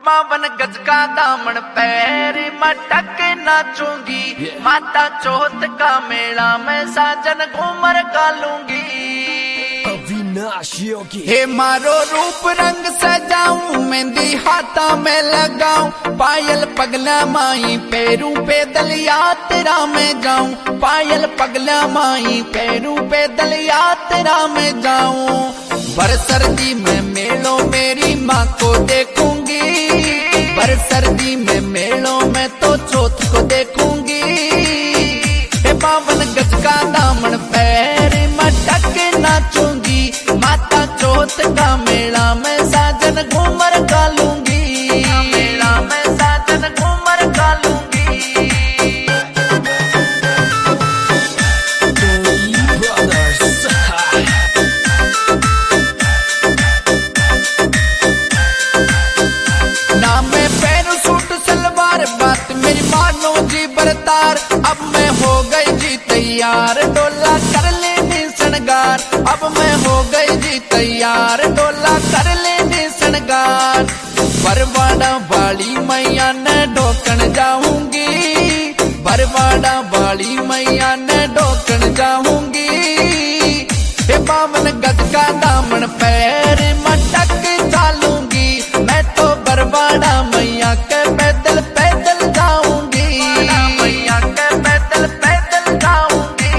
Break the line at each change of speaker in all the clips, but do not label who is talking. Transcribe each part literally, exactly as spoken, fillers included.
बावन गज का दामन पैर मटक नाचूंगी yeah. माता चौथ का मेला मैं साजन घूमर का लूंगी। हे मारो रूप रंग सजाऊं मेहंदी हाथा में लगाऊं पायल पगला माई पैरू पे दल यात्रा में जाऊं पायल पगला माई पैरू पे दल यात्रा में जाऊं। बर सर्दी में मेलों मेरी माँ को देखूंगी बर सर्दी में मेलों में तो चौथ को देखूंगी। हे बावन गज का दामन पैर मटक नाचूंगी माता चौथ का मेला में साजन घूमर का लूंगी मेला में साजन घूमर का लूंगी। ना मैं पहनू सूट सलवार बात मेरी मानो जी बरतार अब मैं हो गई जी तैयार डोला कर लेनी शृंगार अब मैं हो गई जी तैयार डोला कर लेनी शृंगार। बरवाड़ा वाली मैया ने ढोकन जाऊंगी बरवाड़ा वाली मैया ने ढोकन जाऊंगी। हे बावन गज का दामन पैर मटक चालूंगी मैं तो बरवाड़ा मैया के पैदल पैदल जाऊंगी मैया के पैदल पैदल जाऊंगी।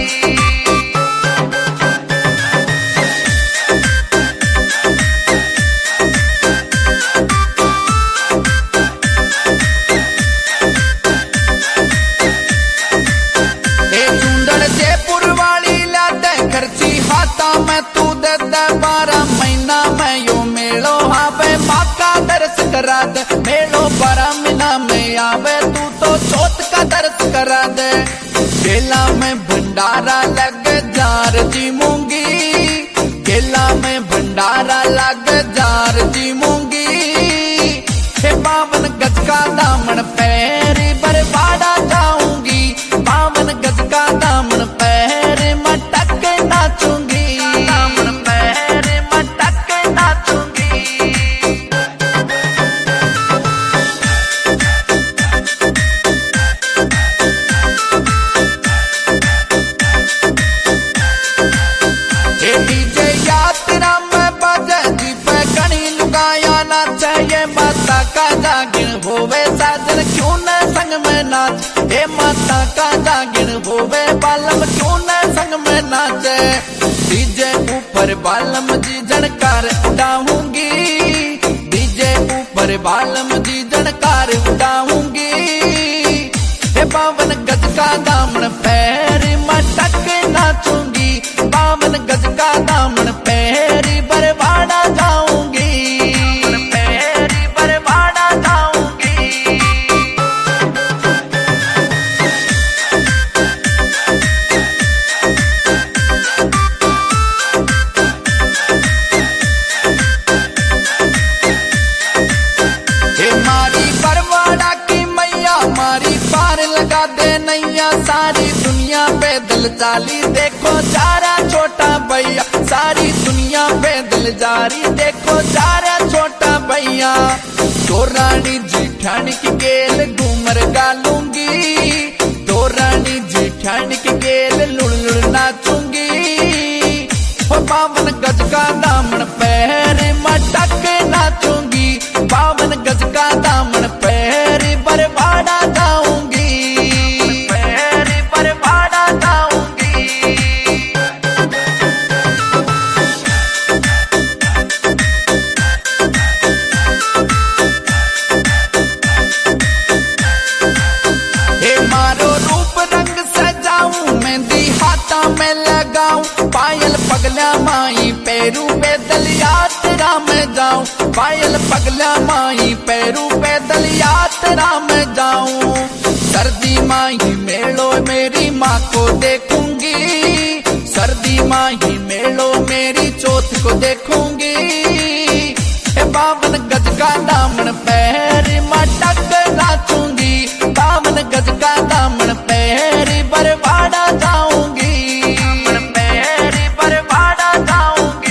जयपुर वाली लादे खर्ची हाथा में तू दे दे बारह महीना में यो मेलो आवे माँ का दर्श करा दे मेलो बारह महीना में आवे तू तो चौथ का दर्श करा दे। केला में भंडारा लग जार जी मूंगी केला में भंडारा लग जार जी मूंगी। हे बावन गज का दामन पैर बरवाड़ा जाऊंगी बावन गज का दामन पैर मटक नाचूंगी दामन पैर मटक नाचूंगी। हे डीजे यात्रा में बजे जी पे कणी लुगाया नाचे ये माता का जागिर होवे साजन क्यों न संग में नाच हे माता का जागिर होवे बालम क्यों न संग में नाचे। डीजे ऊपर बालम जी झनकार उड़ाऊंगी डीजे ऊपर बालम जी झनकार उड़ाऊंगी। हे बावन गज का दामन पैर मटक नाचूंगी बावन गज का दामन पैर बरवाड़ा जाऊंगी पैर बरवाड़ा जाऊंगी। हे मारी बरवाड़ा की मैया मारी पार लगा दे नैया सारी दुनिया पे दिल जाली देखो जारा छोटा भैया सारी दुनिया पे दिल जारी देखो जारा छोटा भैया। तो रानी जेठानी की गेल घूमर गालूंगी तो रानी जेठानी की गेल लुड़ लुड़ नाचूंगी। हो बावन गज का दामन पैर मटक नाचूंगी बावन गज का दामन पैर बरवाड़ा जाऊंगी पैर बरवाड़ा जाऊंगी। हे मारो रूप रंग सजाऊं मेहंदी हाथा में लगाऊं पायल पगला माई पैरू पे दल यात्रा में जाऊं पायल पगला माई पैरू पे दल यात्रा में जाऊं। सर्दी माही मेलो मेरी माँ को देखूंगी सर्दी माही मेलो मेरी चौथ को देखूंगी। हे बावन गज का दामन पैर मटक नाचूंगी बावन गज का दामन पैर बरवाड़ा जाऊंगी पैर बरवाड़ा जाऊंगी।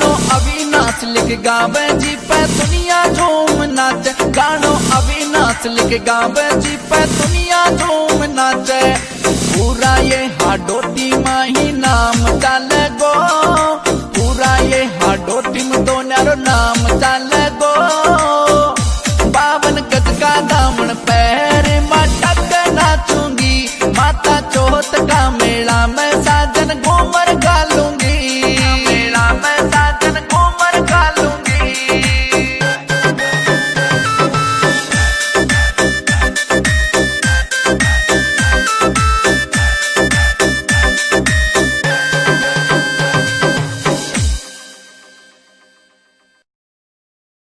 गानो अविनाश लिख गावे जी पे दुनिया झूम नाचे, गानो अविनाश लिख गावे जी पे दुनिया झूम नाचे। पूरा ये हाडोटी माही नाम चल गो, पूरा ये हाडोटी में दोनों नाम चल